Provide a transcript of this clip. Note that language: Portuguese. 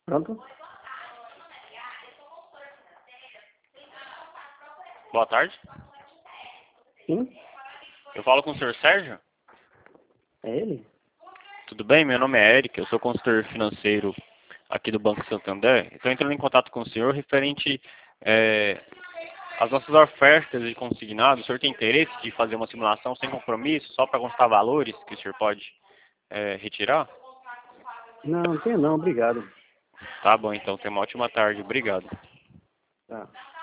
Pronto? Boa tarde. Sim? Eu falo com o senhor Sérgio? É ele? Tudo bem? Meu nome é Eric, eu sou consultor financeiro aqui do Banco Santander. Estou entrando em contato com o senhor referente às nossas ofertas de consignado. O senhor tem interesse de fazer uma simulação sem compromisso, só para constar valores que o senhor pode retirar? Não, tem não, obrigado. Tá bom, então. Tenha uma ótima tarde. Obrigado. Tá.